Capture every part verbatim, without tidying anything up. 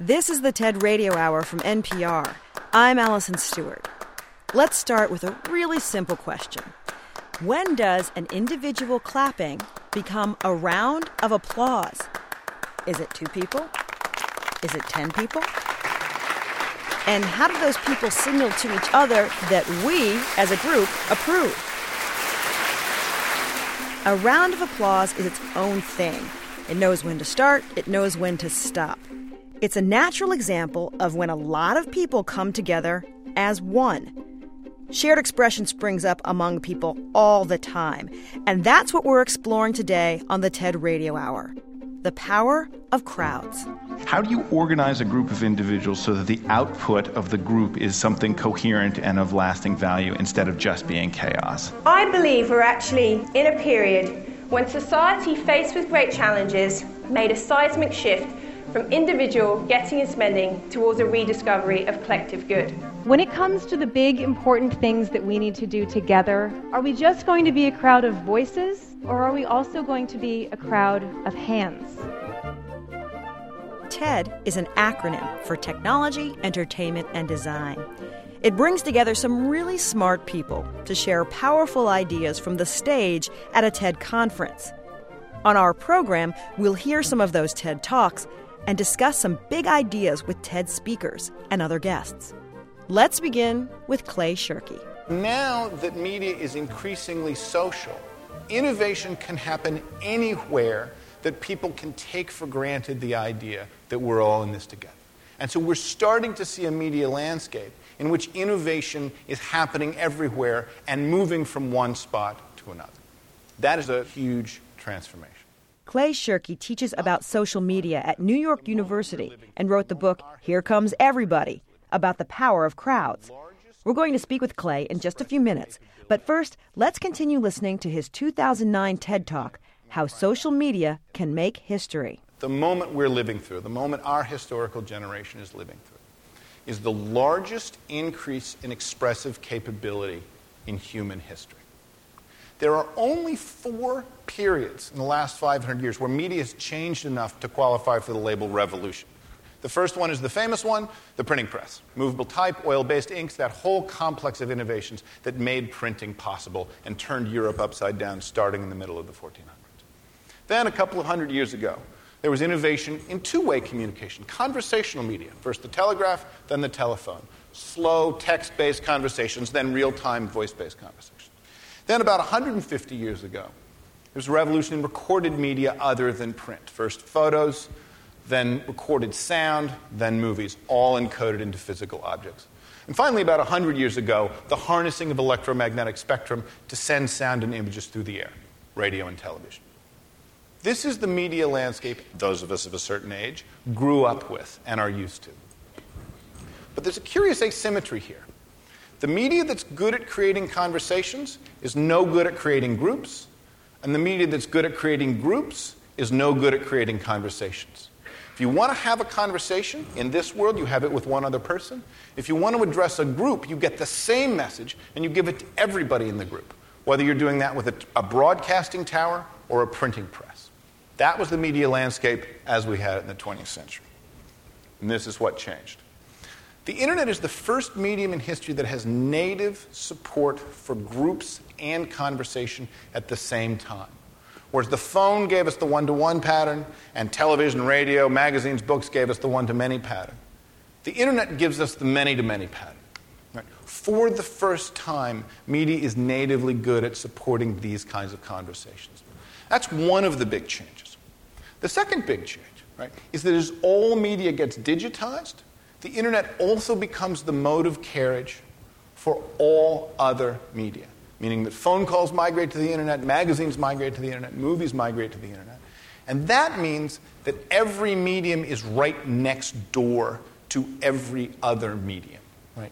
This is the TED Radio Hour from N P R. I'm Allison Stewart. Let's start with a really simple question. When does an individual clapping become a round of applause? Is it two people? Is it ten people? And how do those people signal to each other that we, as a group, approve? A round of applause is its own thing. It knows when to start, it knows when to stop. It's a natural example of when a lot of people come together as one. Shared expression springs up among people all the time. And that's what we're exploring today on the TED Radio Hour. The power of crowds. How do you organize a group of individuals so that the output of the group is something coherent and of lasting value instead of just being chaos? I believe we're actually in a period when society, faced with great challenges, made a seismic shift from individual getting and spending towards a rediscovery of collective good. When it comes to the big, important things that we need to do together, are we just going to be a crowd of voices, or are we also going to be a crowd of hands? TED is an acronym for Technology, Entertainment, and Design. It brings together some really smart people to share powerful ideas from the stage at a TED conference. On our program, we'll hear some of those TED Talks and discuss some big ideas with TED speakers and other guests. Let's begin with Clay Shirky. Now that media is increasingly social, innovation can happen anywhere that people can take for granted the idea that we're all in this together. And so we're starting to see a media landscape in which innovation is happening everywhere and moving from one spot to another. That is a huge transformation. Clay Shirky teaches about social media at New York University and wrote the book Here Comes Everybody, about the power of crowds. We're going to speak with Clay in just a few minutes. But first, let's continue listening to his two thousand nine TED Talk, How Social Media Can Make History. The moment we're living through, the moment our historical generation is living through, is the largest increase in expressive capability in human history. There are only four periods in the last five hundred years where media has changed enough to qualify for the label revolution. The first one is the famous one, the printing press. Movable type, oil-based inks, that whole complex of innovations that made printing possible and turned Europe upside down starting in the middle of the fourteen hundreds. Then, a couple of hundred years ago, there was innovation in two-way communication, conversational media. First the telegraph, then the telephone. Slow, text-based conversations, then real-time voice-based conversations. Then about one hundred fifty years ago, there was a revolution in recorded media other than print. First photos, then recorded sound, then movies, all encoded into physical objects. And finally, about one hundred years ago, the harnessing of electromagnetic spectrum to send sound and images through the air, radio and television. This is the media landscape those of us of a certain age grew up with and are used to. But there's a curious asymmetry here. The media that's good at creating conversations is no good at creating groups, and the media that's good at creating groups is no good at creating conversations. If you want to have a conversation in this world, you have it with one other person. If you want to address a group, you get the same message and you give it to everybody in the group, whether you're doing that with a, a broadcasting tower or a printing press. That was the media landscape as we had it in the twentieth century. And this is what changed. The internet is the first medium in history that has native support for groups and conversation at the same time. Whereas the phone gave us the one-to-one pattern, and television, radio, magazines, books gave us the one-to-many pattern. The internet gives us the many-to-many pattern. Right? For the first time, media is natively good at supporting these kinds of conversations. That's one of the big changes. The second big change, right, is that as all media gets digitized, the internet also becomes the mode of carriage for all other media. Meaning that phone calls migrate to the internet, magazines migrate to the internet, movies migrate to the internet. And that means that every medium is right next door to every other medium. Right?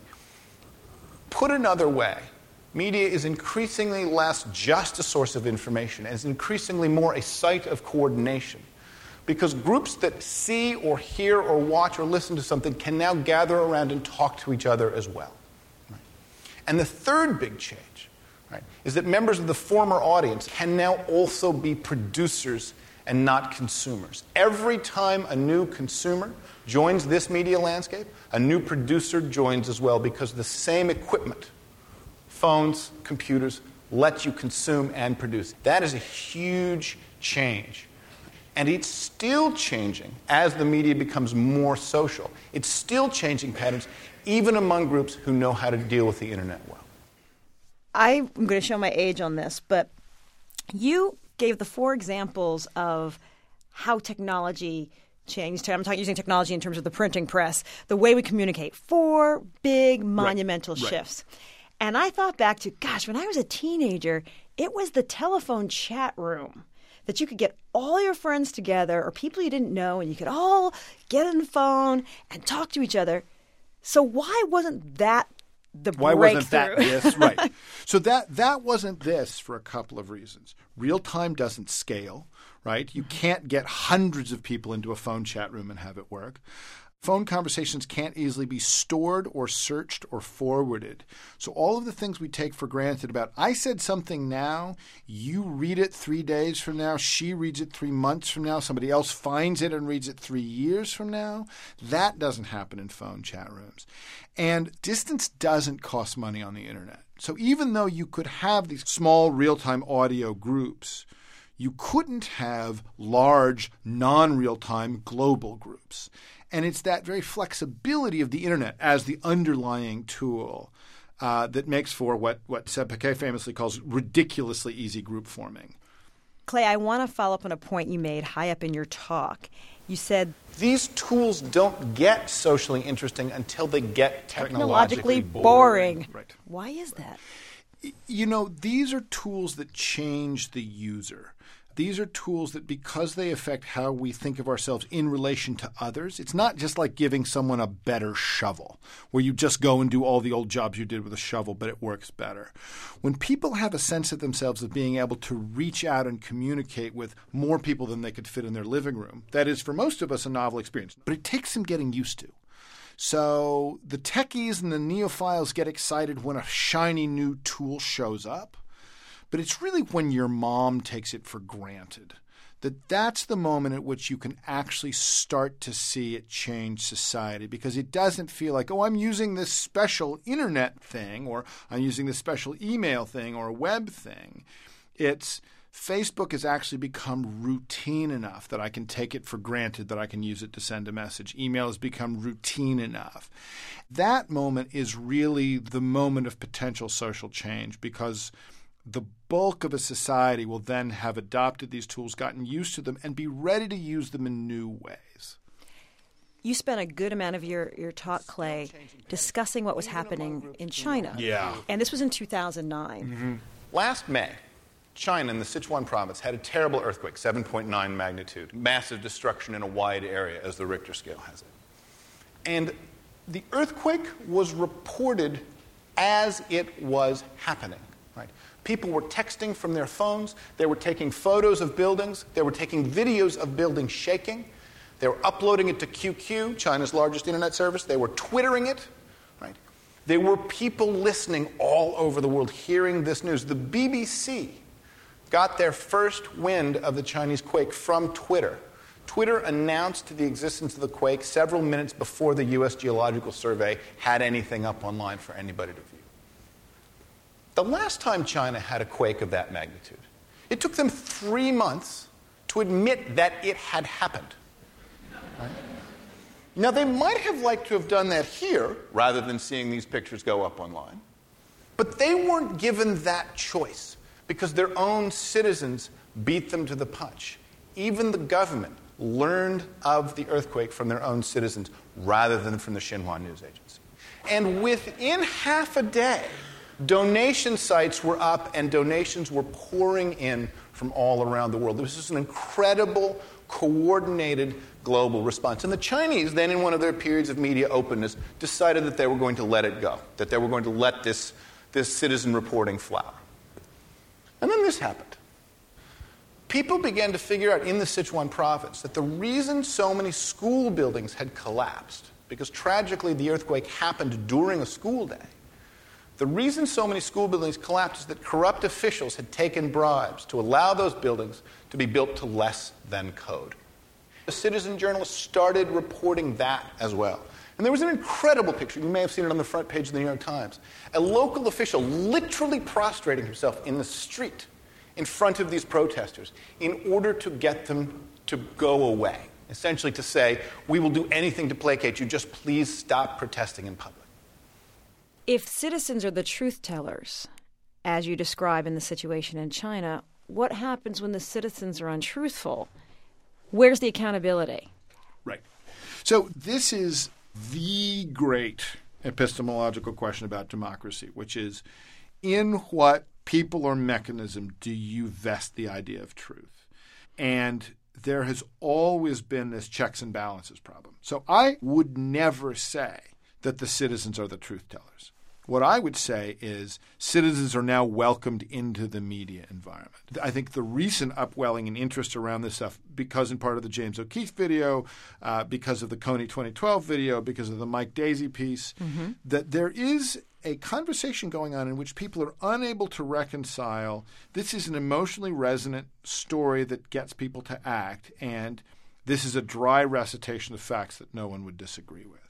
Put another way, media is increasingly less just a source of information, and is increasingly more a site of coordination. Because groups that see or hear or watch or listen to something can now gather around and talk to each other as well. Right? And the third big change, right, is that members of the former audience can now also be producers and not consumers. Every time a new consumer joins this media landscape, a new producer joins as well, because the same equipment, phones, computers, let you consume and produce. That is a huge change. And it's still changing as the media becomes more social. It's still changing patterns, even among groups who know how to deal with the internet well. I'm going to show my age on this, but you gave the four examples of how technology changed. I'm talking using technology in terms of the printing press, the way we communicate. Four big monumental right, shifts. Right. And I thought back to, gosh, when I was a teenager, it was the telephone chat room that you could get all your friends together or people you didn't know, and you could all get on the phone and talk to each other. So why wasn't that the Why breakthrough? wasn't that this? Right. So that that wasn't this for a couple of reasons. Real time doesn't scale, right? You can't get hundreds of people into a phone chat room and have it work. Phone conversations can't easily be stored or searched or forwarded. So all of the things we take for granted about, I said something now, you read it three days from now, she reads it three months from now, somebody else finds it and reads it three years from now, that doesn't happen in phone chat rooms. And distance doesn't cost money on the internet. So even though you could have these small real-time audio groups, you couldn't have large non-real-time global groups. And it's that very flexibility of the internet as the underlying tool uh, that makes for what, what Seb Paquet famously calls ridiculously easy group forming. Clay, I want to follow up on a point you made high up in your talk. You said these tools don't get socially interesting until they get technologically, technologically boring. boring. Right. Why is that? You know, these are tools that change the user. These are tools that, because they affect how we think of ourselves in relation to others, it's not just like giving someone a better shovel, where you just go and do all the old jobs you did with a shovel, but it works better. When people have a sense of themselves of being able to reach out and communicate with more people than they could fit in their living room, that is, for most of us, a novel experience. But it takes some getting used to. So the techies and the neophiles get excited when a shiny new tool shows up. But it's really when your mom takes it for granted that that's the moment at which you can actually start to see it change society, because it doesn't feel like, oh, I'm using this special internet thing, or I'm using this special email thing or web thing. It's Facebook has actually become routine enough that I can take it for granted that I can use it to send a message. Email has become routine enough. That moment is really the moment of potential social change, because the bulk of a society will then have adopted these tools, gotten used to them, and be ready to use them in new ways. You spent a good amount of your, your talk, Clay, discussing what was happening in China. Yeah. And this was in two thousand nine. Mm-hmm. Last May, China in the Sichuan province had a terrible earthquake, seven point nine magnitude, massive destruction in a wide area, as the Richter scale has it. And the earthquake was reported as it was happening. Right? People were texting from their phones. They were taking photos of buildings. They were taking videos of buildings shaking. They were uploading it to Q Q, China's largest internet service. They were Twittering it. Right? There were people listening all over the world, hearing this news. The B B C got their first wind of the Chinese quake from Twitter. Twitter announced the existence of the quake several minutes before the U S Geological Survey had anything up online for anybody to view. The last time China had a quake of that magnitude, it took them three months to admit that it had happened. Right? Now, they might have liked to have done that here, rather than seeing these pictures go up online. But they weren't given that choice, because their own citizens beat them to the punch. Even the government learned of the earthquake from their own citizens, rather than from the Xinhua news agency. And within half a day, donation sites were up and donations were pouring in from all around the world. This was an incredible, coordinated global response. And the Chinese, then in one of their periods of media openness, decided that they were going to let it go, that they were going to let this, this citizen reporting flower. And then this happened. People began to figure out in the Sichuan province that the reason so many school buildings had collapsed, because tragically the earthquake happened during a school day, the reason so many school buildings collapsed is that corrupt officials had taken bribes to allow those buildings to be built to less than code. citizen journalists started reporting that as well. And there was an incredible picture. You may have seen it on the front page of the New York Times. A local official literally prostrating himself in the street in front of these protesters in order to get them to go away. Essentially to say, we will do anything to placate you, just please stop protesting in public. If citizens are the truth tellers, as you describe in the situation in China, what happens when the citizens are untruthful? Where's the accountability? Right. So this is the great epistemological question about democracy, which is, in what people or mechanism do you vest the idea of truth? And there has always been this checks and balances problem. So I would never say that the citizens are the truth tellers. What I would say is citizens are now welcomed into the media environment. I think the recent upwelling in interest around this stuff, because in part of the James O'Keefe video, uh, because of the Kony twenty twelve video, because of the Mike Daisey piece, mm-hmm. that there is a conversation going on in which people are unable to reconcile this is an emotionally resonant story that gets people to act, and this is a dry recitation of facts that no one would disagree with.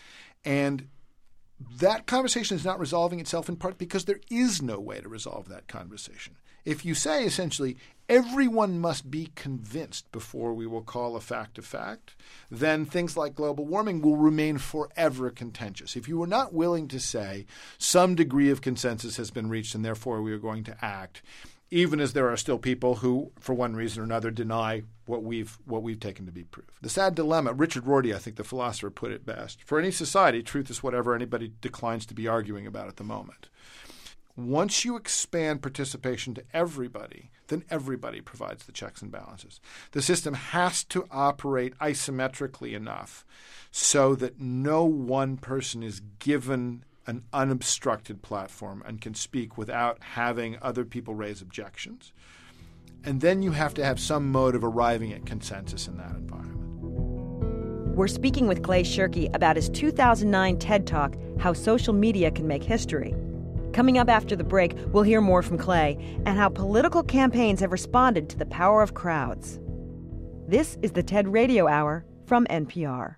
And that conversation is not resolving itself in part because there is no way to resolve that conversation. If you say essentially everyone must be convinced before we will call a fact a fact, then things like global warming will remain forever contentious. If you are not willing to say some degree of consensus has been reached and therefore we are going to act, even as there are still people who, for one reason or another, deny what we've what we've taken to be proof. The sad dilemma, Richard Rorty, I think the philosopher, put it best. For any society, truth is whatever anybody declines to be arguing about at the moment. Once you expand participation to everybody, then everybody provides the checks and balances. The system has to operate isometrically enough so that no one person is given an unobstructed platform and can speak without having other people raise objections. And then you have to have some mode of arriving at consensus in that environment. We're speaking with Clay Shirky about his two thousand nine TED Talk, How Social Media Can Make History. Coming up after the break, we'll hear more from Clay and how political campaigns have responded to the power of crowds. This is the TED Radio Hour from N P R.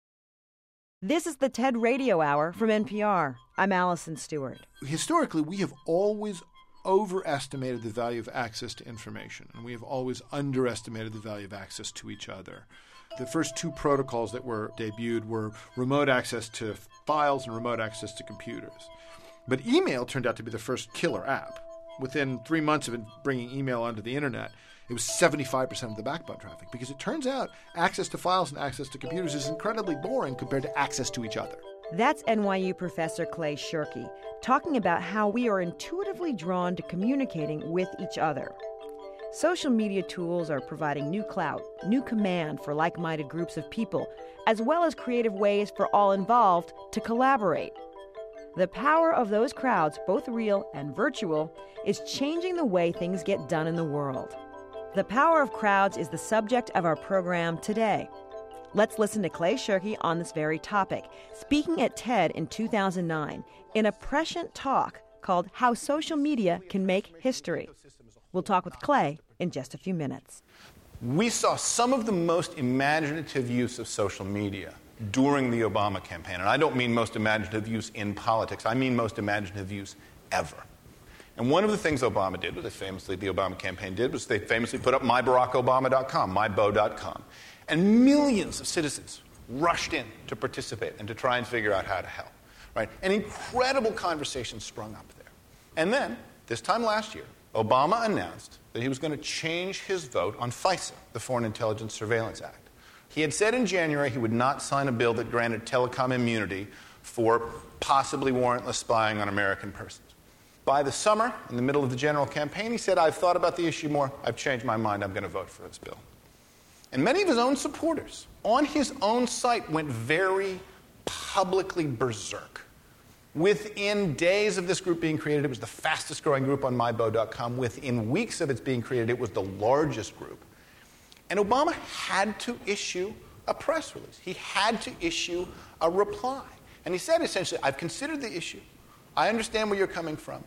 This is the TED Radio Hour from N P R. I'm Allison Stewart. Historically, we have always overestimated the value of access to information, and we have always underestimated the value of access to each other. The first two protocols that were debuted were remote access to files and remote access to computers. But email turned out to be the first killer app. Within three months of it bringing email onto the internet, it was seventy-five percent of the backbone traffic, because it turns out access to files and access to computers is incredibly boring compared to access to each other. That's N Y U professor Clay Shirky talking about how we are intuitively drawn to communicating with each other. Social media tools are providing new clout, new command for like-minded groups of people, as well as creative ways for all involved to collaborate. The power of those crowds, both real and virtual, is changing the way things get done in the world. The power of crowds is the subject of our program today. Let's listen to Clay Shirky on this very topic, speaking at TED in two thousand nine in a prescient talk called How Social Media Can Make History. We'll talk with Clay in just a few minutes. We saw some of the most imaginative use of social media during the Obama campaign. And I don't mean most imaginative use in politics. I mean most imaginative use ever. And one of the things Obama did, what they famously, the Obama campaign did, was they famously put up my barack obama dot com, my bo dot com. And millions of citizens rushed in to participate and to try and figure out how to help. Right? An incredible conversation sprung up there. And then, this time last year, Obama announced that he was going to change his vote on FISA, the Foreign Intelligence Surveillance Act. He had said in January he would not sign a bill that granted telecom immunity for possibly warrantless spying on American persons. By the summer, in the middle of the general campaign, he said, I've thought about the issue more, I've changed my mind, I'm going to vote for this bill. And many of his own supporters, on his own site, went very publicly berserk. Within days of this group being created, it was the fastest growing group on my bo dot com. Within weeks of its being created, it was the largest group. And Obama had to issue a press release. He had to issue a reply. And he said essentially, I've considered the issue. I understand where you're coming from.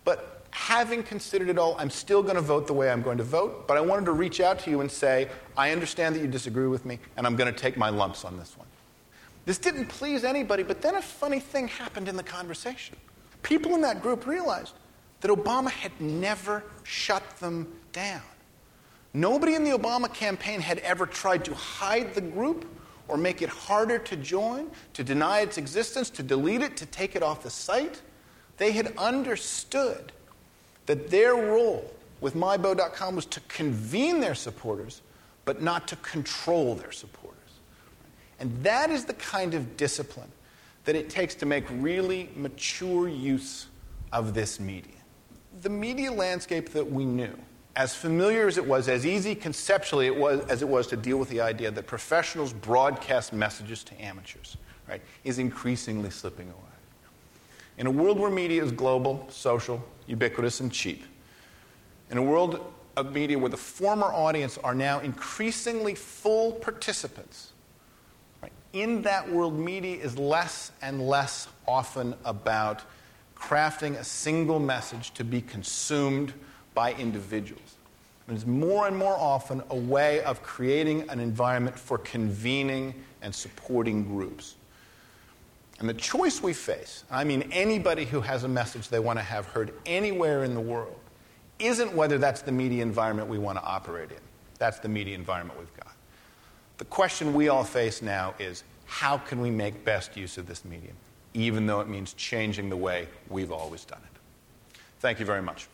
But having considered it all, I'm still going to vote the way I'm going to vote, but I wanted to reach out to you and say, I understand that you disagree with me, and I'm going to take my lumps on this one. This didn't please anybody, but then a funny thing happened in the conversation. People in that group realized that Obama had never shut them down. Nobody in the Obama campaign had ever tried to hide the group or make it harder to join, to deny its existence, to delete it, to take it off the site. They had understood that their role with my bow dot com was to convene their supporters, but not to control their supporters. And that is the kind of discipline that it takes to make really mature use of this media. The media landscape that we knew, as familiar as it was, as easy conceptually it was, as it was to deal with the idea that professionals broadcast messages to amateurs, right, is increasingly slipping away. In a world where media is global, social, ubiquitous, and cheap, in a world of media where the former audience are now increasingly full participants, right, in that world, media is less and less often about crafting a single message to be consumed by individuals. It is more and more often a way of creating an environment for convening and supporting groups. And the choice we face, I mean anybody who has a message they want to have heard anywhere in the world, isn't whether that's the media environment we want to operate in. That's the media environment we've got. The question we all face now is, how can we make best use of this medium, even though it means changing the way we've always done it? Thank you very much.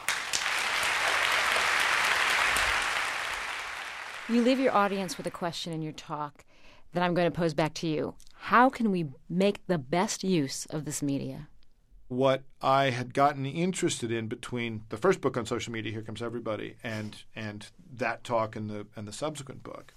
You leave your audience with a question in your talk that I'm going to pose back to you. How can we make the best use of this media? What I had gotten interested in between the first book on social media, Here Comes Everybody, and and that talk and the and the subsequent book,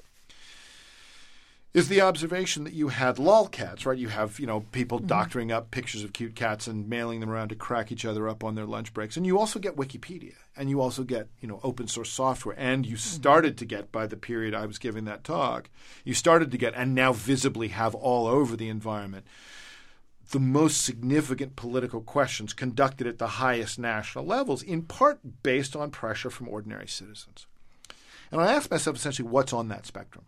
is the observation that you had lolcats, right? You have, you know, people mm-hmm. doctoring up pictures of cute cats and mailing them around to crack each other up on their lunch breaks. And you also get Wikipedia, and you also get, you know, open source software. And you started to get, by the period I was giving that talk, you started to get, and now visibly have all over the environment, the most significant political questions conducted at the highest national levels, in part based on pressure from ordinary citizens. And I asked myself essentially, what's on that spectrum?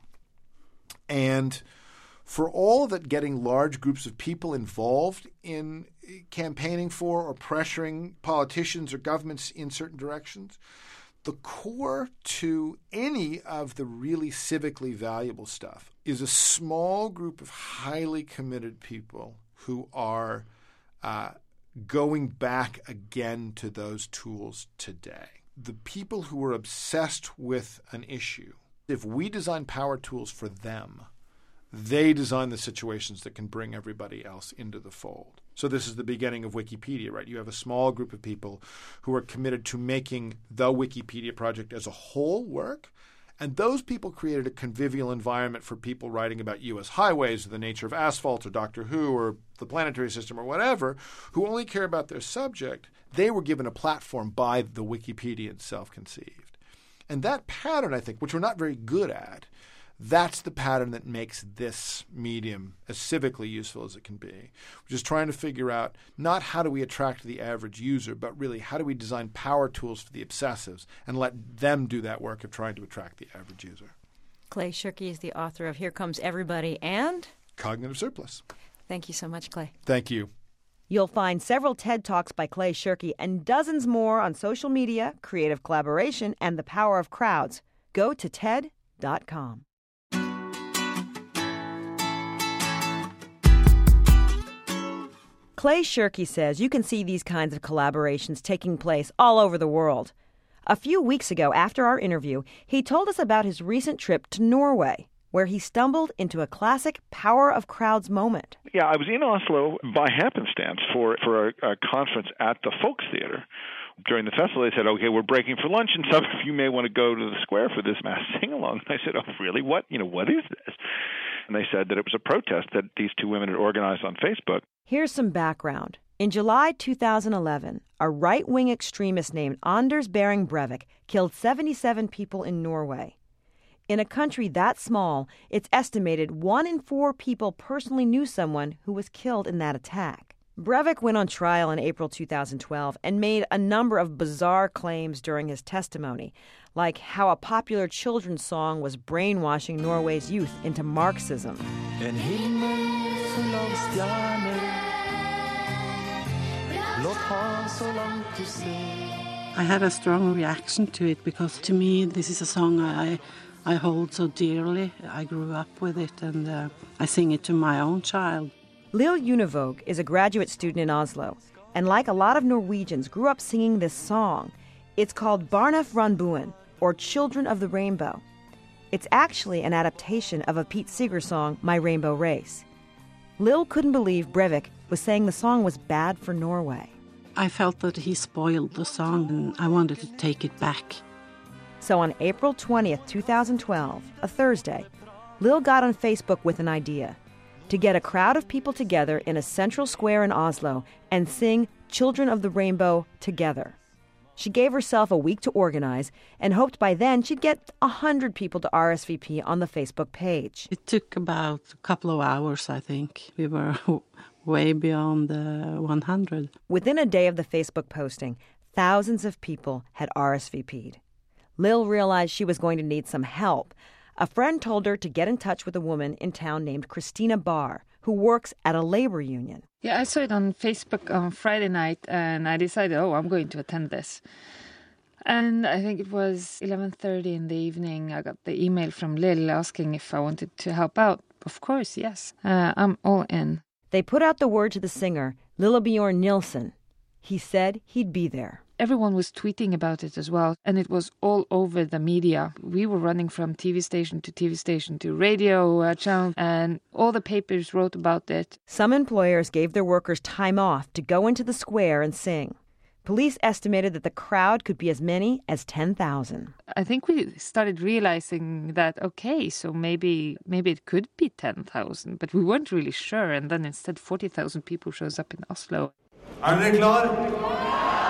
And for all that getting large groups of people involved in campaigning for or pressuring politicians or governments in certain directions, the core to any of the really civically valuable stuff is a small group of highly committed people who are uh, going back again to those tools today. The people who are obsessed with an issue, if we design power tools for them, they design the situations that can bring everybody else into the fold. So this is the beginning of Wikipedia, right? You have a small group of people who are committed to making the Wikipedia project as a whole work. And those people created a convivial environment for people writing about U S highways or the nature of asphalt or Doctor Who or the planetary system or whatever, who only care about their subject. They were given a platform by the Wikipedians self-conceived. And that pattern, I think, which we're not very good at, that's the pattern that makes this medium as civically useful as it can be, which is trying to figure out not how do we attract the average user, but really how do we design power tools for the obsessives and let them do that work of trying to attract the average user. Clay Shirky is the author of Here Comes Everybody and Cognitive Surplus. Thank you so much, Clay. Thank you. You'll find several TED Talks by Clay Shirky and dozens more on social media, creative collaboration, and the power of crowds. Go to T E D dot com. Clay Shirky says you can see these kinds of collaborations taking place all over the world. A few weeks ago, after our interview, he told us about his recent trip to Norway, where he stumbled into a classic power of crowds moment. Yeah, I was in Oslo by happenstance for, for a, a conference at the Folkstheater. During the festival, they said, okay, we're breaking for lunch, and some of you may want to go to the square for this mass sing-along. And I said, oh, really? What? You know, what is this? And they said that it was a protest that these two women had organized on Facebook. Here's some background. In July two thousand eleven, a right-wing extremist named Anders Behring Breivik killed seventy-seven people in Norway. In a country that small, it's estimated one in four people personally knew someone who was killed in that attack. Breivik went on trial in April two thousand twelve and made a number of bizarre claims during his testimony, like how a popular children's song was brainwashing Norway's youth into Marxism. En himmel full av stjerner, blått hav så langt du ser. I had a strong reaction to it because to me this is a song I I hold so dearly. I grew up with it and uh, I sing it to my own child. Lill Univåg is a graduate student in Oslo, and like a lot of Norwegians, grew up singing this song. It's called Barna från Buen, or Children of the Rainbow. It's actually an adaptation of a Pete Seeger song, My Rainbow Race. Lill couldn't believe Breivik was saying the song was bad for Norway. I felt that he spoiled the song and I wanted to take it back. So on April twentieth, twenty twelve, a Thursday, Lill got on Facebook with an idea: to get a crowd of people together in a central square in Oslo and sing Children of the Rainbow together. She gave herself a week to organize and hoped by then she'd get one hundred people to R S V P on the Facebook page. It took about a couple of hours, I think. We were way beyond the one hundred. Within a day of the Facebook posting, thousands of people had R S V P'd. Lill realized she was going to need some help. A friend told her to get in touch with a woman in town named Christina Barr, who works at a labor union. Yeah, I saw it on Facebook on Friday night, and I decided, oh, I'm going to attend this. And I think it was eleven thirty in the evening. I got the email from Lill asking if I wanted to help out. Of course, yes. Uh, I'm all in. They put out the word to the singer, Lillebjørn Nilsen. He said he'd be there. Everyone was tweeting about it as well, and it was all over the media. We were running from T V station to T V station to radio uh, channel, and all the papers wrote about it. Some employers gave their workers time off to go into the square and sing. Police estimated that the crowd could be as many as ten thousand. I think we started realizing that, okay, so maybe maybe it could be ten thousand, but we weren't really sure. And then instead forty thousand people shows up in Oslo. Er dere klar?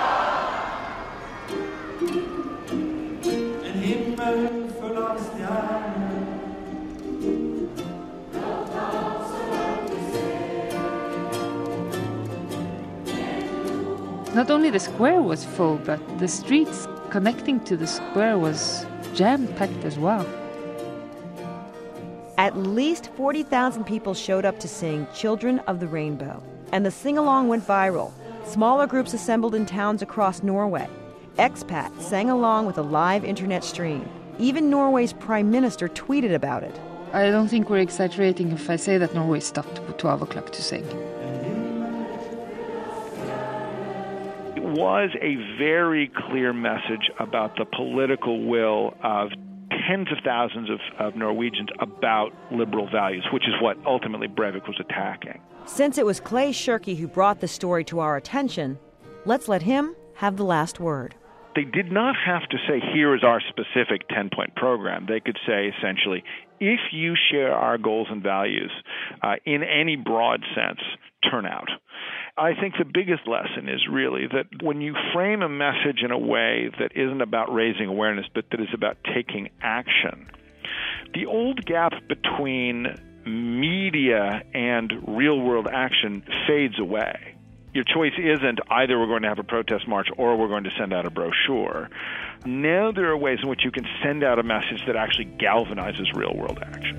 En himmel full av stjerner. Not only the square was full, but the streets connecting to the square was jam-packed as well. At least forty thousand people showed up to sing Children of the Rainbow, and the sing-along went viral. Smaller groups assembled in towns across Norway. Expats sang along with a live internet stream. Even Norway's prime minister tweeted about it. I don't think we're exaggerating if I say that Norway stopped at twelve o'clock to sing. It was a very clear message about the political will of tens of thousands of, of Norwegians about liberal values, which is what ultimately Breivik was attacking. Since it was Clay Shirky who brought the story to our attention, let's let him have the last word. They did not have to say, here is our specific ten-point program. They could say, essentially, if you share our goals and values uh, in any broad sense, turn out. I think the biggest lesson is really that when you frame a message in a way that isn't about raising awareness, but that is about taking action, the old gap between media and real-world action fades away. Your choice isn't either we're going to have a protest march or we're going to send out a brochure. Now there are ways in which you can send out a message that actually galvanizes real-world action.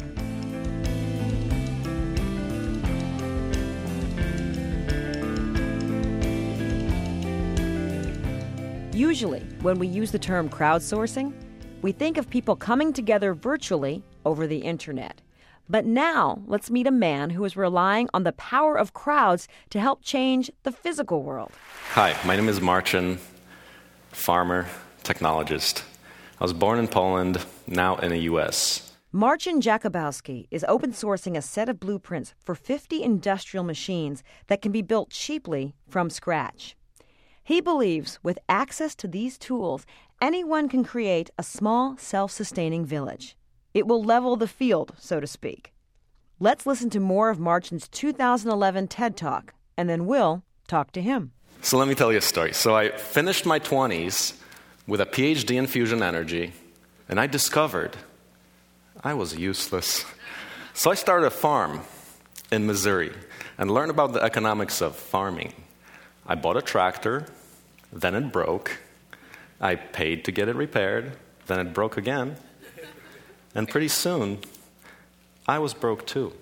Usually, when we use the term crowdsourcing, we think of people coming together virtually over the internet. But now, let's meet a man who is relying on the power of crowds to help change the physical world. Hi, my name is Marcin, farmer, technologist. I was born in Poland, now in the U S. Marcin Jakubowski is open sourcing a set of blueprints for fifty industrial machines that can be built cheaply from scratch. He believes with access to these tools, anyone can create a small, self-sustaining village. It will level the field, so to speak. Let's listen to more of Marcin's two thousand eleven TED Talk, and then we'll talk to him. So let me tell you a story. So I finished my twenties with a P H D in fusion energy, and I discovered I was useless. So I started a farm in Missouri. and learn about the economics of farming. I bought a tractor, then it broke. I paid to get it repaired, then it broke again. And pretty soon, I was broke too.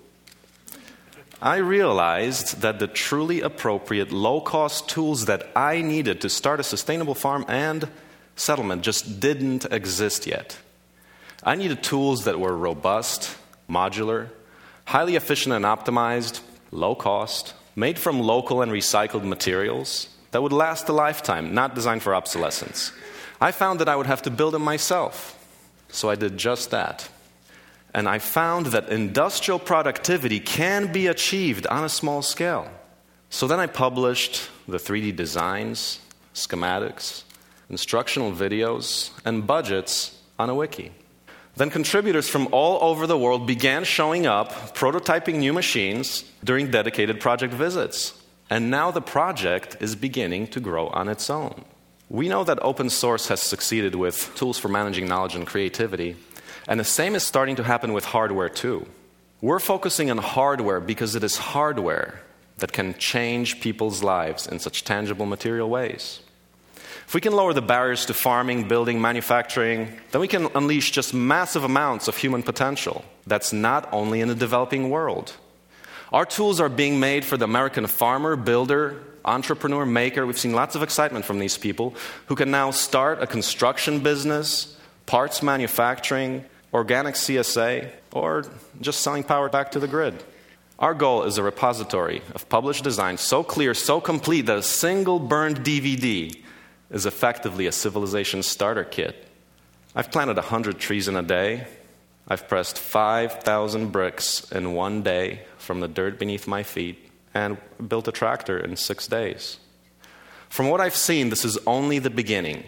I realized that the truly appropriate low-cost tools that I needed to start a sustainable farm and settlement just didn't exist yet. I needed tools that were robust, modular, highly efficient and optimized, low-cost, made from local and recycled materials that would last a lifetime, not designed for obsolescence. I found that I would have to build them myself, so I did just that. And I found that industrial productivity can be achieved on a small scale. So then I published the three D designs, schematics, instructional videos, and budgets on a wiki. Then contributors from all over the world began showing up, prototyping new machines during dedicated project visits. And now the project is beginning to grow on its own. We know that open source has succeeded with tools for managing knowledge and creativity. And the same is starting to happen with hardware too. We're focusing on hardware because it is hardware that can change people's lives in such tangible material ways. If we can lower the barriers to farming, building, manufacturing, then we can unleash just massive amounts of human potential. That's not only in the developing world. Our tools are being made for the American farmer, builder, entrepreneur, maker. We've seen lots of excitement from these people who can now start a construction business, parts manufacturing, organic C S A, or just selling power back to the grid. Our goal is a repository of published designs so clear, so complete that a single burned D V D is effectively a civilization starter kit. I've planted one hundred trees in a day. I've pressed five thousand bricks in one day from the dirt beneath my feet and built a tractor in six days. From what I've seen, this is only the beginning.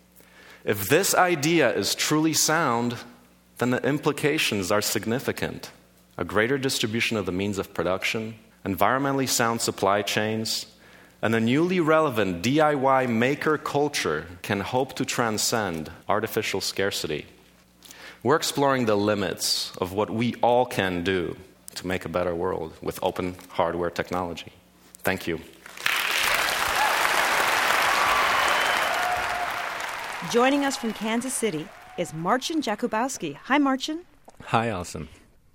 If this idea is truly sound, then the implications are significant. A greater distribution of the means of production, environmentally sound supply chains, and a newly relevant D I Y maker culture can hope to transcend artificial scarcity. We're exploring the limits of what we all can do to make a better world with open hardware technology. Thank you. Joining us from Kansas City is Marcin Jakubowski. Hi, Marcin. Hi, Alison.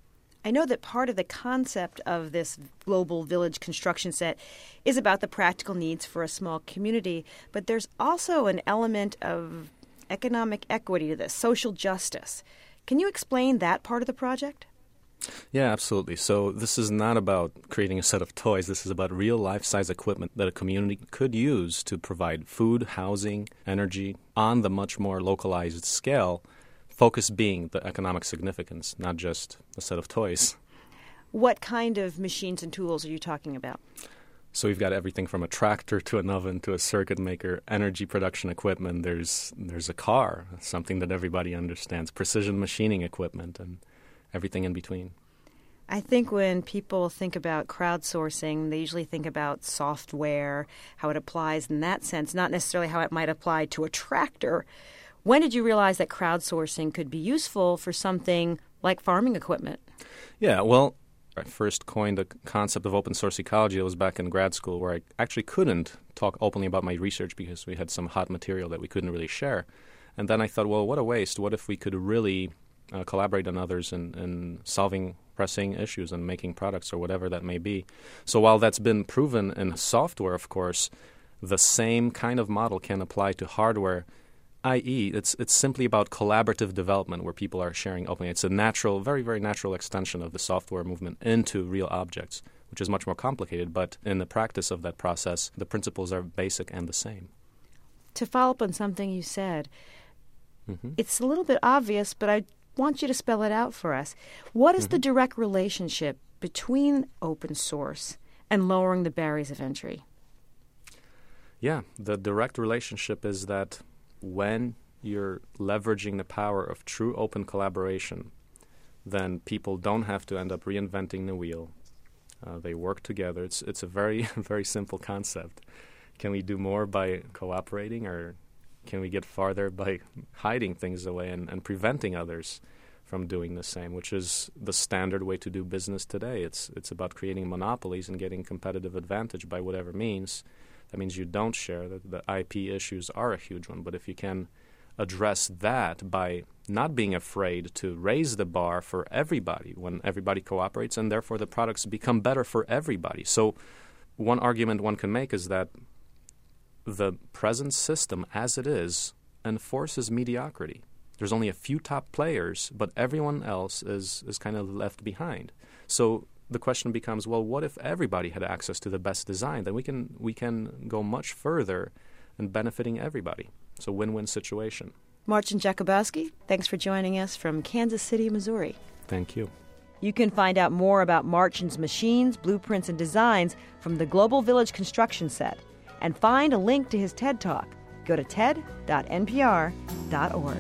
I know that part of the concept of this global village construction set is about the practical needs for a small community, but there's also an element of economic equity to this, social justice. Can you explain that part of the project? Yeah, absolutely. So this is not about creating a set of toys. This is about real life-size equipment that a community could use to provide food, housing, energy on the much more localized scale, focus being the economic significance, not just a set of toys. What kind of machines and tools are you talking about? So we've got everything from a tractor to an oven to a circuit maker, energy production equipment. There's there's a car, something that everybody understands, precision machining equipment, and everything in between. I think when people think about crowdsourcing, they usually think about software, how it applies in that sense, not necessarily how it might apply to a tractor. When did you realize that crowdsourcing could be useful for something like farming equipment? Yeah, well, I first coined the concept of open source ecology. It was back in grad school where I actually couldn't talk openly about my research because we had some hot material that we couldn't really share. And then I thought, well, what a waste. What if we could really uh, collaborate on others in, in solving pressing issues and making products or whatever that may be. So while that's been proven in software, of course, the same kind of model can apply to hardware, that is it's it's simply about collaborative development where people are sharing openly. It's a natural, very, very natural extension of the software movement into real objects, which is much more complicated. But in the practice of that process, the principles are basic and the same. To follow up on something you said, mm-hmm. it's a little bit obvious, but I want you to spell it out for us. What is mm-hmm. the direct relationship between open source and lowering the barriers of entry? Yeah, the direct relationship is that when you're leveraging the power of true open collaboration, then people don't have to end up reinventing the wheel. Uh, they work together. It's it's a very, very simple concept. Can we do more by cooperating, or can we get farther by hiding things away and, and preventing others from doing the same, which is the standard way to do business today. It's it's about creating monopolies and getting competitive advantage by whatever means. That means you don't share. The, the I P issues are a huge one. But if you can address that by not being afraid to raise the bar for everybody when everybody cooperates, and therefore the products become better for everybody. So one argument one can make is that the present system as it is enforces mediocrity. There's only a few top players, but everyone else is, is kind of left behind. So the question becomes, well, what if everybody had access to the best design? Then we can we can go much further in benefiting everybody. It's a win-win situation. Marcin Jakubowski, thanks for joining us from Kansas City, Missouri. Thank you. You can find out more about Marcin's machines, blueprints, and designs from the Global Village construction set and find a link to his TED Talk. Go to ted dot n p r dot org.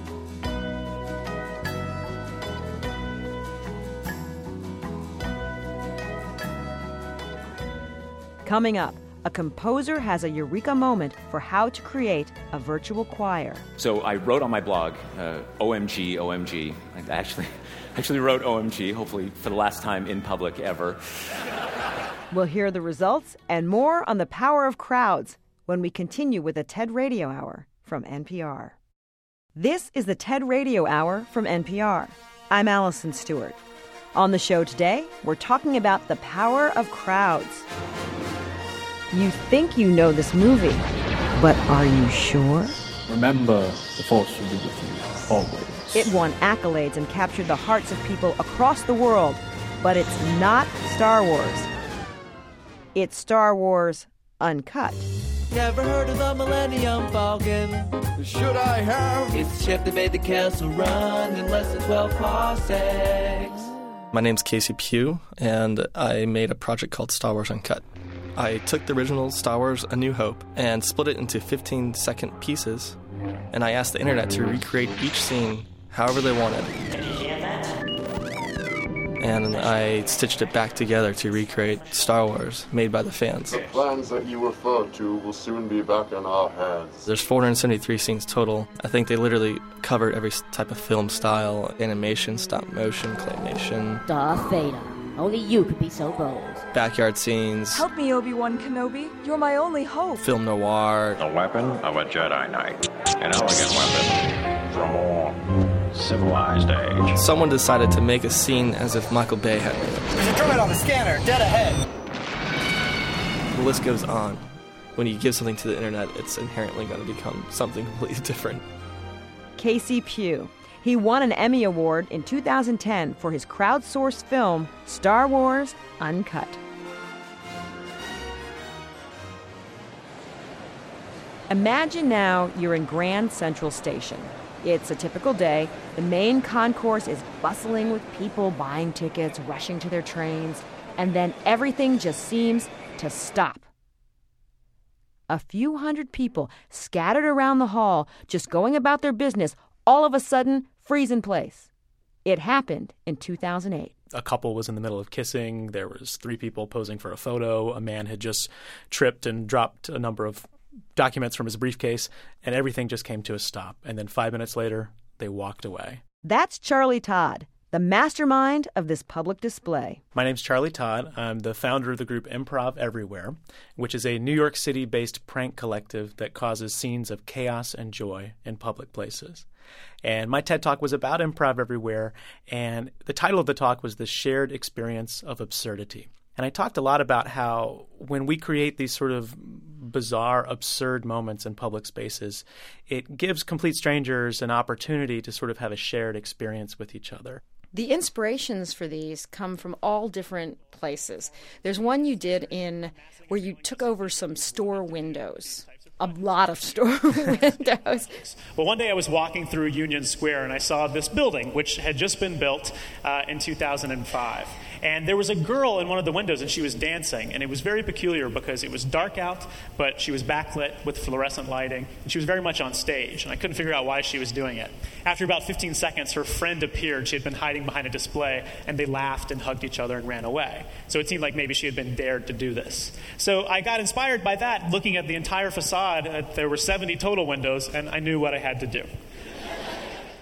Coming up, a composer has a eureka moment for how to create a virtual choir. So I wrote on my blog, uh, O M G, O M G. I actually, actually wrote O M G, hopefully for the last time in public ever. We'll hear the results and more on the power of crowds when we continue with the TED Radio Hour from N P R. This is the TED Radio Hour from N P R. I'm Allison Stewart. On the show today, we're talking about the power of crowds. You think you know this movie, but are you sure? Remember, the Force will be with you always. It won accolades and captured the hearts of people across the world, but it's not Star Wars. It's Star Wars Uncut. Never heard of the Millennium Falcon? Should I have? It's the ship that made the castle run in less than twelve parsecs. My name's Casey Pugh, and I made a project called Star Wars Uncut. I took the original Star Wars A New Hope and split it into fifteen-second pieces, and I asked the internet to recreate each scene however they wanted. And I stitched it back together to recreate Star Wars, made by the fans. The plans that you referred to will soon be back in our hands. There's four hundred seventy-three scenes total. I think they literally covered every type of film style, animation, stop motion, claymation. Darth Vader. Only you could be so bold. Backyard scenes. Help me, Obi-Wan Kenobi. You're my only hope. Film noir. The weapon of a Jedi Knight. An elegant weapon from a civilized age. Someone decided to make a scene as if Michael Bay had made it. There's a droid on the scanner, dead ahead. The list goes on. When you give something to the internet, it's inherently going to become something completely different. Casey Pugh. He won an Emmy Award in two thousand ten for his crowdsourced film, Star Wars Uncut. Imagine now you're in Grand Central Station. It's a typical day. The main concourse is bustling with people buying tickets, rushing to their trains, and then everything just seems to stop. A few hundred people scattered around the hall, just going about their business, all of a sudden freeze in place. It happened in two thousand eight. A couple was in the middle of kissing. There was three people posing for a photo. A man had just tripped and dropped a number of documents from his briefcase, and everything just came to a stop. And then five minutes later, they walked away. That's Charlie Todd, the mastermind of this public display. My name's Charlie Todd. I'm the founder of the group Improv Everywhere, which is a New York City-based prank collective that causes scenes of chaos and joy in public places. And my TED Talk was about improv everywhere, and the title of the talk was The Shared Experience of Absurdity. And I talked a lot about how when we create these sort of bizarre, absurd moments in public spaces, it gives complete strangers an opportunity to sort of have a shared experience with each other. The inspirations for these come from all different places. There's one you did in where you took over some store windows. A lot of store windows. Well, one day I was walking through Union Square and I saw this building, which had just been built uh, in two thousand five. And there was a girl in one of the windows and she was dancing. And it was very peculiar because it was dark out, but she was backlit with fluorescent lighting. And she was very much on stage. And I couldn't figure out why she was doing it. After about fifteen seconds, her friend appeared. She had been hiding behind a display. And they laughed and hugged each other and ran away. So it seemed like maybe she had been dared to do this. So I got inspired by that, looking at the entire facade. Uh, there were seventy total windows, and I knew what I had to do.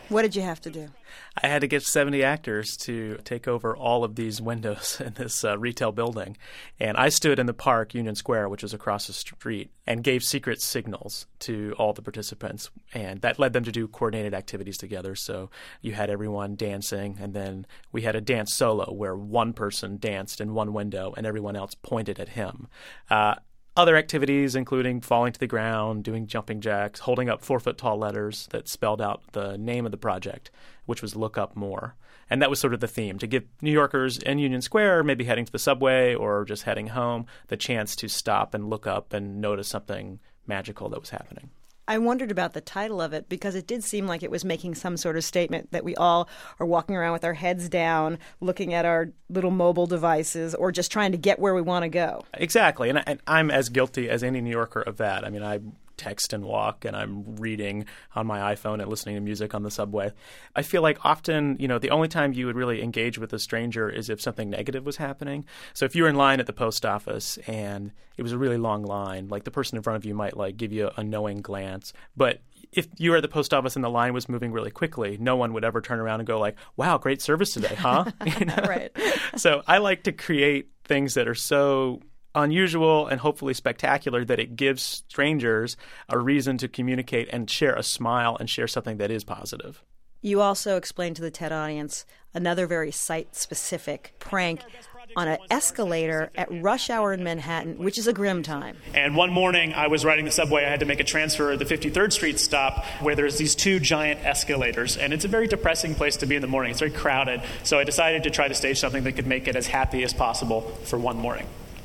What did you have to do? I had to get seventy actors to take over all of these windows in this uh, retail building. And I stood in the park, Union Square, which was across the street, and gave secret signals to all the participants. And that led them to do coordinated activities together. So you had everyone dancing, and then we had a dance solo where one person danced in one window and everyone else pointed at him. Uh, Other activities, including falling to the ground, doing jumping jacks, holding up four-foot-tall letters that spelled out the name of the project, which was Look Up More. And that was sort of the theme, to give New Yorkers in Union Square, maybe heading to the subway or just heading home, the chance to stop and look up and notice something magical that was happening. I wondered about the title of it because it did seem like it was making some sort of statement that we all are walking around with our heads down, looking at our little mobile devices, or just trying to get where we want to go. Exactly. And, I, and I'm as guilty as any New Yorker of that. I mean, I text and walk, and I'm reading on my iPhone and listening to music on the subway. I feel like often, you know, the only time you would really engage with a stranger is if something negative was happening. So if you were in line at the post office and it was a really long line, like the person in front of you might like give you a knowing glance. But if you were at the post office and the line was moving really quickly, no one would ever turn around and go like, wow, great service today, huh? You know? Right. So I like to create things that are so unusual and hopefully spectacular that it gives strangers a reason to communicate and share a smile and share something that is positive. You also explained to the TED audience another very site-specific prank on an escalator at rush hour in Manhattan, which is a grim time. And one morning I was riding the subway. I had to make a transfer at the fifty-third Street stop where there's these two giant escalators. And it's a very depressing place to be in the morning. It's very crowded. So I decided to try to stage something that could make it as happy as possible for one morning.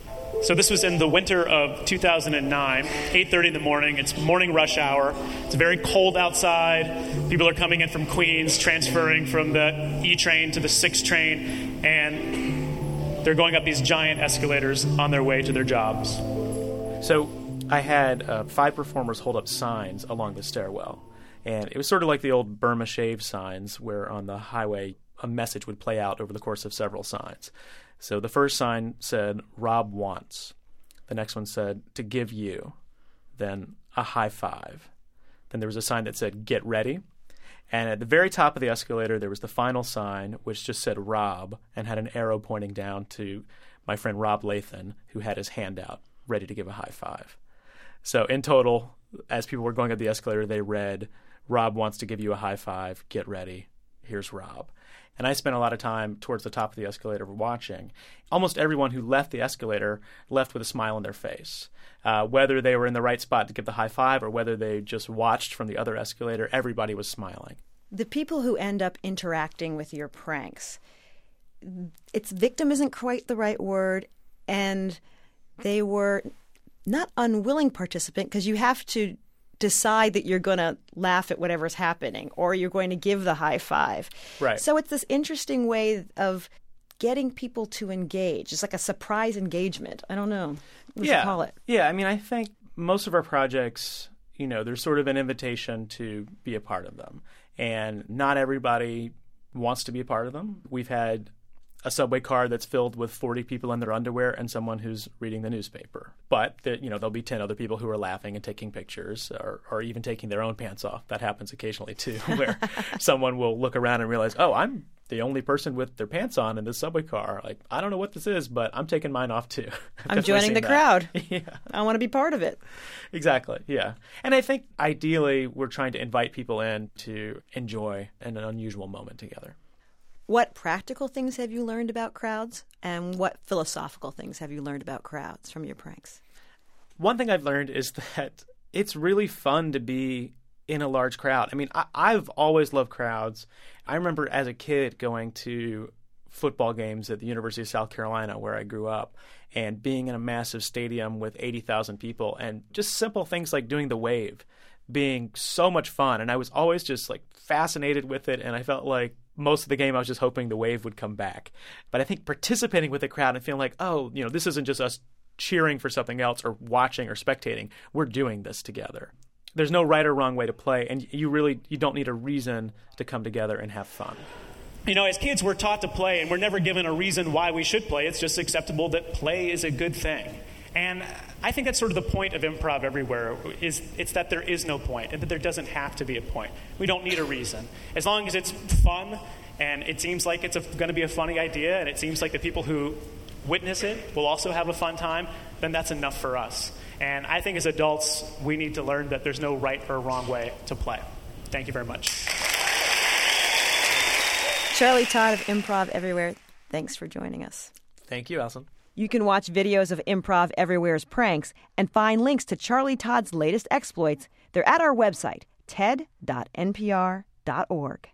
So this was in the winter of two thousand nine, eight thirty in the morning. It's morning rush hour. It's very cold outside. People are coming in from Queens, transferring from the E train to the six train, and they're going up these giant escalators on their way to their jobs. So I had uh, five performers hold up signs along the stairwell. And it was sort of like the old Burma Shave signs where on the highway a message would play out over the course of several signs. So the first sign said, Rob wants. The next one said, to give you. Then a high five. Then there was a sign that said, get ready. And at the very top of the escalator, there was the final sign, which just said Rob, and had an arrow pointing down to my friend Rob Lathan, who had his hand out, ready to give a high five. So in total, as people were going up the escalator, they read, Rob wants to give you a high five, get ready, here's Rob. And I spent a lot of time towards the top of the escalator watching. Almost everyone who left the escalator left with a smile on their face. Uh, whether they were in the right spot to give the high five or whether they just watched from the other escalator, everybody was smiling. The people who end up interacting with your pranks, it's victim isn't quite the right word, and they were not unwilling participant because you have to decide that you're going to laugh at whatever's happening or you're going to give the high five. Right. So it's this interesting way of getting people to engage. It's like a surprise engagement. I don't know what yeah. you call it. Yeah, I mean, I think most of our projects, you know, there's sort of an invitation to be a part of them. And not everybody wants to be a part of them. We've had a subway car that's filled with forty people in their underwear and someone who's reading the newspaper. But, the, you know, there'll be ten other people who are laughing and taking pictures or, or even taking their own pants off. That happens occasionally, too, where someone will look around and realize, oh, I'm the only person with their pants on in this subway car. Like, I don't know what this is, but I'm taking mine off, too. I'm joining the that. crowd. Yeah. I want to be part of it. Exactly, yeah. And I think, ideally, we're trying to invite people in to enjoy an unusual moment together. What practical things have you learned about crowds, and what philosophical things have you learned about crowds from your pranks? One thing I've learned is that it's really fun to be in a large crowd. I mean, I, I've always loved crowds. I remember as a kid going to football games at the University of South Carolina, where I grew up, and being in a massive stadium with eighty thousand people, and just simple things like doing the wave being so much fun. And I was always just like fascinated with it, and I felt like most of the game I was just hoping the wave would come back. But I think participating with the crowd and feeling like, oh, you know, this isn't just us cheering for something else or watching or spectating. We're doing this together. There's no right or wrong way to play, and you really you don't need a reason to come together and have fun. You know, as kids, we're taught to play, and we're never given a reason why we should play. It's just acceptable that play is a good thing. And I think that's sort of the point of improv everywhere, is it's that there is no point, and that there doesn't have to be a point. We don't need a reason. As long as it's fun, and it seems like it's going to be a funny idea, and it seems like the people who witness it will also have a fun time, then that's enough for us. And I think as adults, we need to learn that there's no right or wrong way to play. Thank you very much. Charlie Todd of Improv Everywhere, thanks for joining us. Thank you, Alison. You can watch videos of Improv Everywhere's pranks and find links to Charlie Todd's latest exploits. They're at our website, ted dot n p r dot org.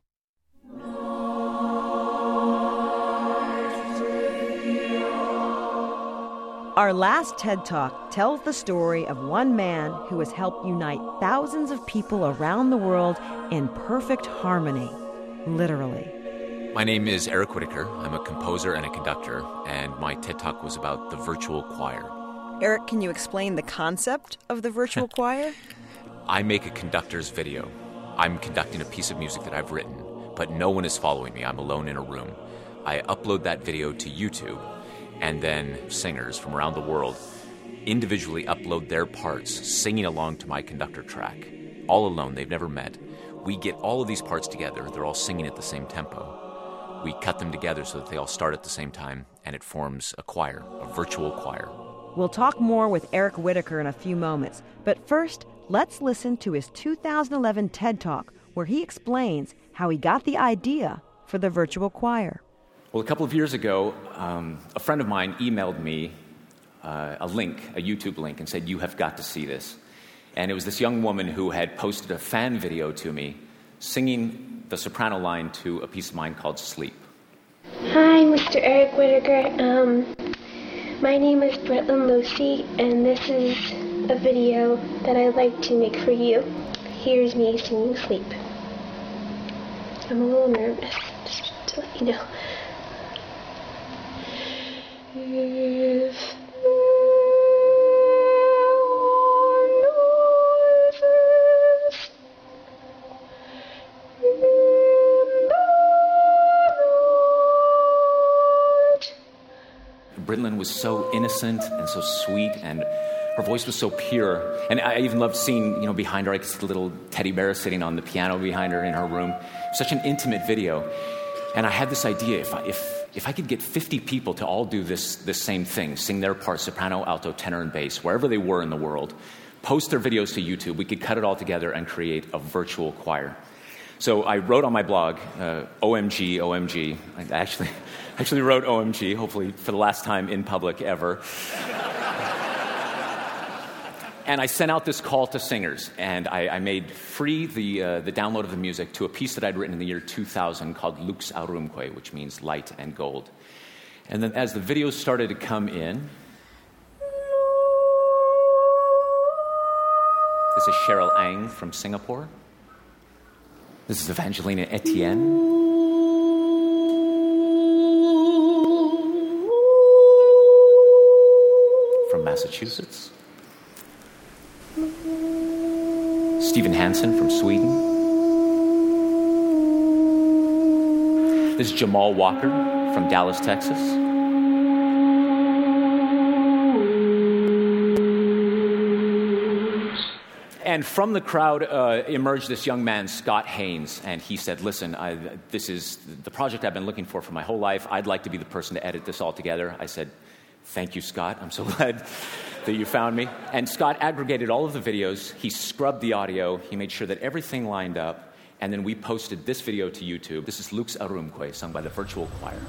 Our last TED Talk tells the story of one man who has helped unite thousands of people around the world in perfect harmony, literally. My name is Eric Whitaker. I'm a composer and a conductor, and my TED Talk was about the virtual choir. Eric, can you explain the concept of the virtual choir? I make a conductor's video. I'm conducting a piece of music that I've written, but no one is following me. I'm alone in a room. I upload that video to YouTube, and then singers from around the world individually upload their parts, singing along to my conductor track. All alone, they've never met. We get all of these parts together. They're all singing at the same tempo. We cut them together so that they all start at the same time, and it forms a choir, a virtual choir. We'll talk more with Eric Whitaker in a few moments, but first, let's listen to his two thousand eleven TED Talk, where he explains how he got the idea for the virtual choir. Well, a couple of years ago, um, a friend of mine emailed me uh, a link, a YouTube link, and said, "You have got to see this." And it was this young woman who had posted a fan video to me singing the soprano line to a piece of mine called Sleep. Hi, Mister Eric Whitaker. Um, my name is Britland Lucy, and this is a video that I'd like to make for you. Here's me singing Sleep. I'm a little nervous, just to let you know. If Britland was so innocent and so sweet, and her voice was so pure. And I even loved seeing, you know, behind her, I could see the little teddy bear sitting on the piano behind her in her room. Such an intimate video. And I had this idea, if I, if, if I could get fifty people to all do this, this same thing, sing their part, soprano, alto, tenor, and bass, wherever they were in the world, post their videos to YouTube, we could cut it all together and create a virtual choir. So I wrote on my blog, uh, O M G, O M G. I actually, actually wrote O M G, hopefully for the last time in public ever. And I sent out this call to singers, and I, I made free the uh, the download of the music to a piece that I'd written in the year two thousand called Lux Aurumque, which means light and gold. And then as the videos started to come in, this is Cheryl Ang from Singapore. This is Evangelina Etienne. From Massachusetts. Stephen Hansen from Sweden. This is Jamal Walker from Dallas, Texas. And from the crowd uh, emerged this young man, Scott Haynes, and he said, listen, I, this is the project I've been looking for for my whole life. I'd like to be the person to edit this all together. I said, thank you, Scott. I'm so glad that you found me. And Scott aggregated all of the videos. He scrubbed the audio. He made sure that everything lined up. And then we posted this video to YouTube. This is Lux Aurumque, sung by the Virtual Choir.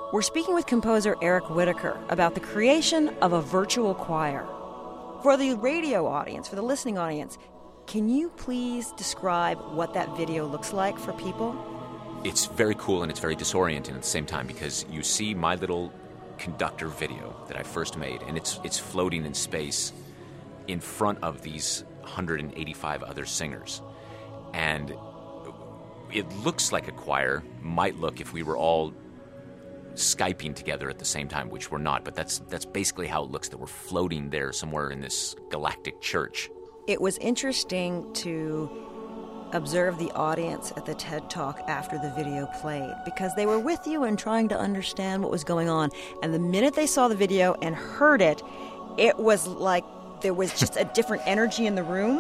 We're speaking with composer Eric Whitacre about the creation of a virtual choir. For the radio audience, for the listening audience, can you please describe what that video looks like for people? It's very cool and it's very disorienting at the same time because you see my little conductor video that I first made, and it's it's floating in space in front of these one hundred eighty-five other singers. And it looks like a choir might look if we were all Skyping together at the same time, which we're not, but that's that's basically how it looks, that we're floating there somewhere in this galactic church. It was interesting to observe the audience at the TED Talk after the video played, because they were with you and trying to understand what was going on. And the minute they saw the video and heard it, it was like there was just a different energy in the room.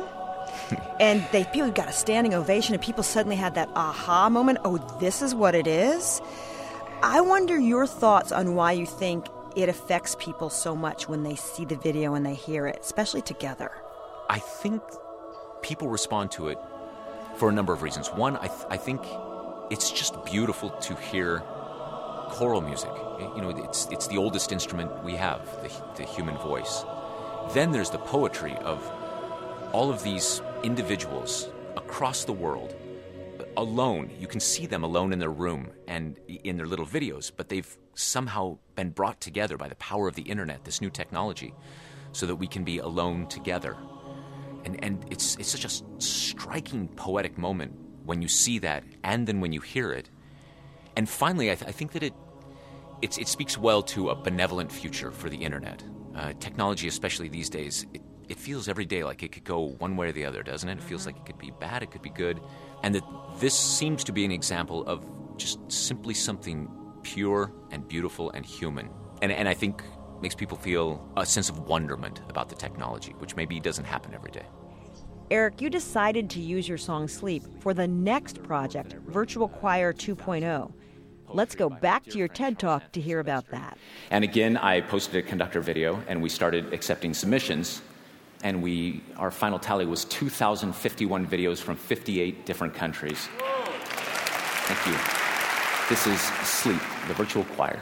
And they people got a standing ovation, and people suddenly had that aha moment. Oh, this is what it is? I wonder your thoughts on why you think it affects people so much when they see the video and they hear it, especially together. I think people respond to it for a number of reasons. One, I, th- I think it's just beautiful to hear choral music. You know, it's it's the oldest instrument we have, the, the human voice. Then there's the poetry of all of these individuals across the world, alone. You can see them alone in their room and in their little videos, but they've somehow been brought together by the power of the internet, this new technology, so that we can be alone together. And and it's it's such a striking poetic moment when you see that, and then when you hear it. And finally, I, th- I think that it it's, it speaks well to a benevolent future for the internet. Uh, technology, especially these days, it, it feels every day like it could go one way or the other, doesn't it? It feels like it could be bad, it could be good. And that this seems to be an example of just simply something pure and beautiful and human. And, and I think makes people feel a sense of wonderment about the technology, which maybe doesn't happen every day. Eric, you decided to use your song Sleep for the next project, Virtual Choir two point oh. Let's go back to your TED Talk to hear about that. And again, I posted a conductor video, and we started accepting submissions. And we, our final tally was two thousand fifty-one videos from fifty-eight different countries. Whoa. Thank you. This is Sleep, the virtual choir.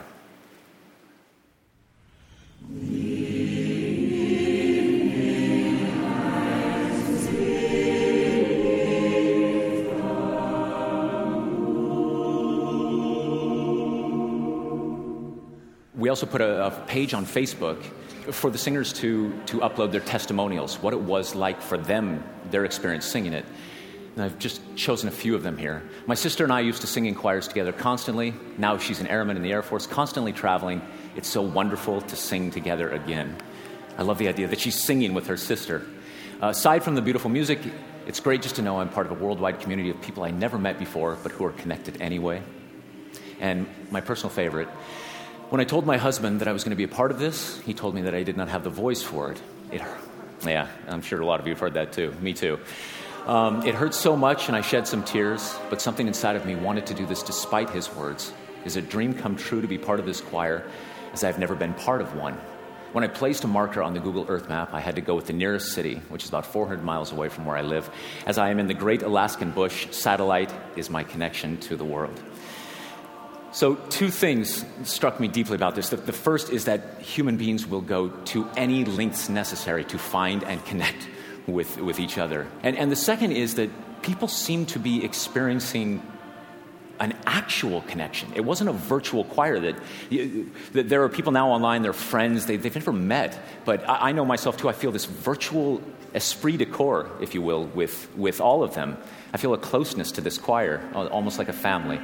We also put a, a page on Facebook for the singers to, to upload their testimonials, what it was like for them, their experience singing it. And I've just chosen a few of them here. My sister and I used to sing in choirs together constantly. Now she's an airman in the Air Force, constantly traveling. It's so wonderful to sing together again. I love the idea that she's singing with her sister. Uh, aside from the beautiful music, it's great just to know I'm part of a worldwide community of people I never met before, but who are connected anyway. And my personal favorite, when I told my husband that I was going to be a part of this, he told me that I did not have the voice for it. It hurt. Yeah, I'm sure a lot of you have heard that too. Me too. Um, it hurt so much, and I shed some tears, but something inside of me wanted to do this despite his words. Is a dream come true to be part of this choir, as I've never been part of one. When I placed a marker on the Google Earth map, I had to go with the nearest city, which is about four hundred miles away from where I live. As I am in the great Alaskan bush, satellite is my connection to the world. So two things struck me deeply about this. The, the first is that human beings will go to any lengths necessary to find and connect with, with each other. And, and the second is that people seem to be experiencing an actual connection. It wasn't a virtual choir. That, that there are people now online, they're friends, they, they've never met. But I, I know myself too, I feel this virtual esprit de corps, if you will, with, with all of them. I feel a closeness to this choir, almost like a family.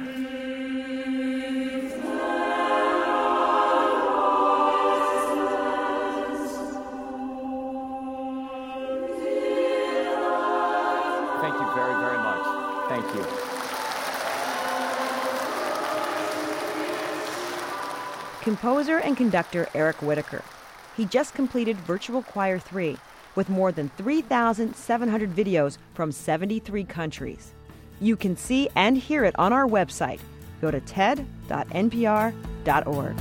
Thank you. Composer and conductor Eric Whitacre. He just completed Virtual Choir three with more than three thousand seven hundred videos from seventy-three countries. You can see and hear it on our website. Go to ted dot n p r dot org.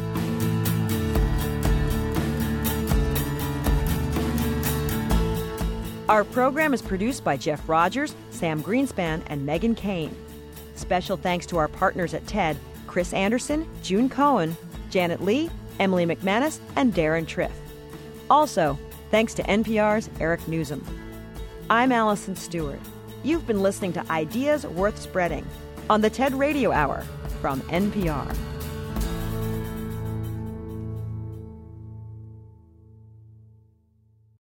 Our program is produced by Jeff Rogers, Sam Greenspan, and Megan Kane. Special thanks to our partners at TED, Chris Anderson, June Cohen, Janet Lee, Emily McManus, and Darren Triff. Also, thanks to N P R's Eric Newsom. I'm Allison Stewart. You've been listening to Ideas Worth Spreading on the TED Radio Hour from N P R.